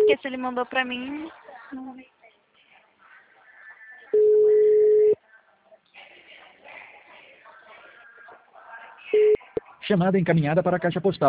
Porque se ele mandou pra mim... Chamada encaminhada para a caixa postal.